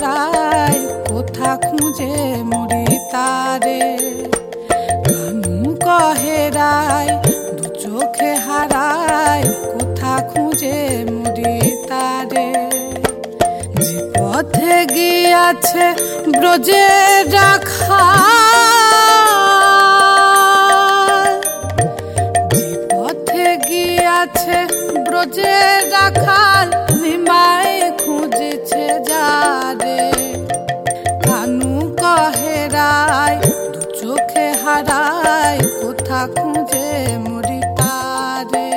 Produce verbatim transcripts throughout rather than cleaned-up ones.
হারাই কোথা খুঁজে মরি তারে। কানু কহেরাই দু চোখে হারাই কোথা খুঁজে মরি তারে। যে পথে গিয়াছে ব্রজে রাখাল, যে পথে গিয়াছে ব্রজে রাখাল নিমাই খুঁজেছে যারে। কানু কহেরাই দু চোখে হারাই কোথা খুঁজে মরি তারে।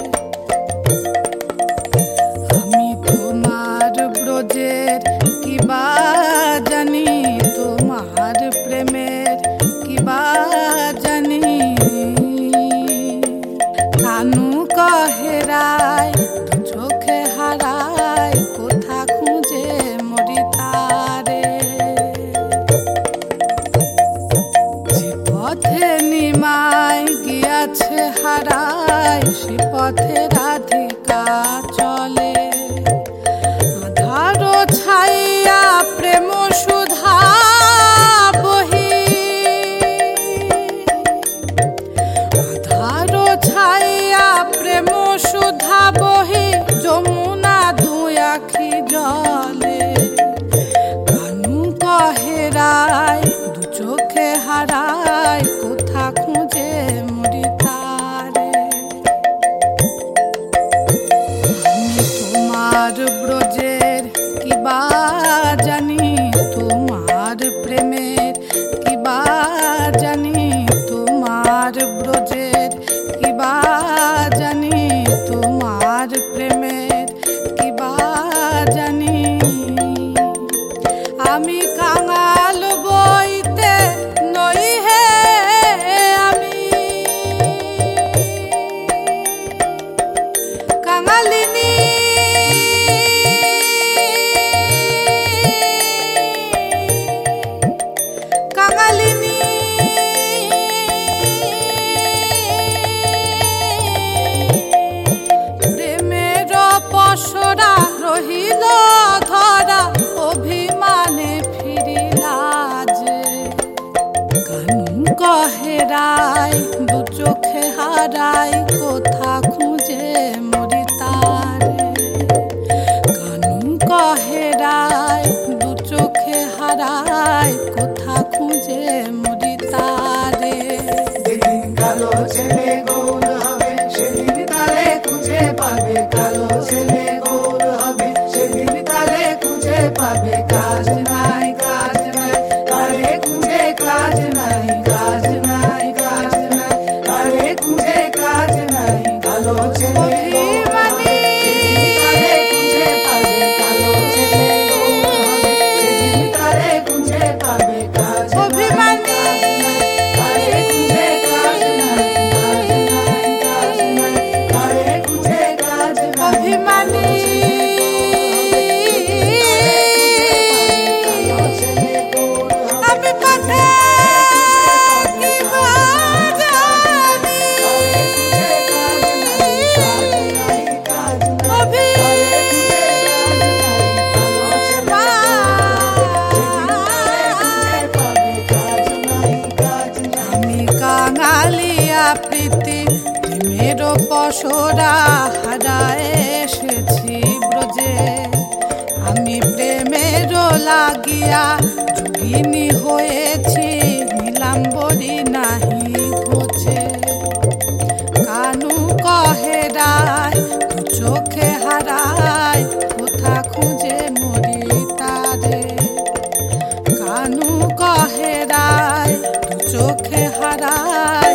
আমি তোমার ব্রজের কিবা জানি, তোমার প্রেমের কিবা জানি। কানু কহেরাই দু চোখে হারাই কোথা খুঁজে মরি তারে। যে পথে নিমাই গিয়াছে হারাই সে পথে রাধিকা চলে। আধার ছাইয়া প্রেম সুধা বহি, আধার ছাইয়া প্রেম সুধা বহি যমুনা দুই আখি জলে। কানু কহেরাই দু চোখে হারাই কোথা খুঁজে মরি তারে। আমি তোমার ব্রজের কিবা জানি, তোমার প্রেমের কিবা জানি। তোমার ব্রজের কিবা জানি, তোমার প্রেমের কিবা জানি। আমি কাঙাল বইতে নই হে, আমি কাঙালিনী। কাঙালিনী প্রেমের পসরা রহিল ধরা অভিমানে ফিরিলা যে। কানু কহেরাই দু চোখে হারাই কোথা খুঁজে মরি তারে। কানু কহেরাই দু চোখে হারাই কোথা খুঁজে মরি তারে। যেদিন কালো ছেলে গৌর হবে সেদিন তারে খুঁজে পাবে। কালো ছেলে গৌর হবে সেদিন তারে খুঁজে পাবে। কাজ নাই কাজ নাই তারে খুঁজে কাজ নাই। কাজ নাই কাজ নাই তারে খুঁজে কাজ নাই। কালো ছেলে গৌর হবে সেদিন তারে খুঁজে পাবে। কালো ছেলে গৌর হবে সেদিন তারে খুঁজে পাবে। কাজ নাই কাজ নাই তারে খুঁজে কাজ নাই। কাজ নাই কাজ নাই তারে খুঁজে কাজ নাই। অভিমানী আমি পথে কিবা জানি। আমি কাঙালিয়া প্রীতি প্রেমের পসরা হারায় এসেছি ব্রজে। আমি প্রেমের লাগিয়া যোগিনী হয়েছি নীলাম্বরী নাহি ঘোচে। কানু কহেরাই দু চোখে হারাই কোথা খুঁজে মরি তারে। কানু কহেরাই দু চোখে হারাই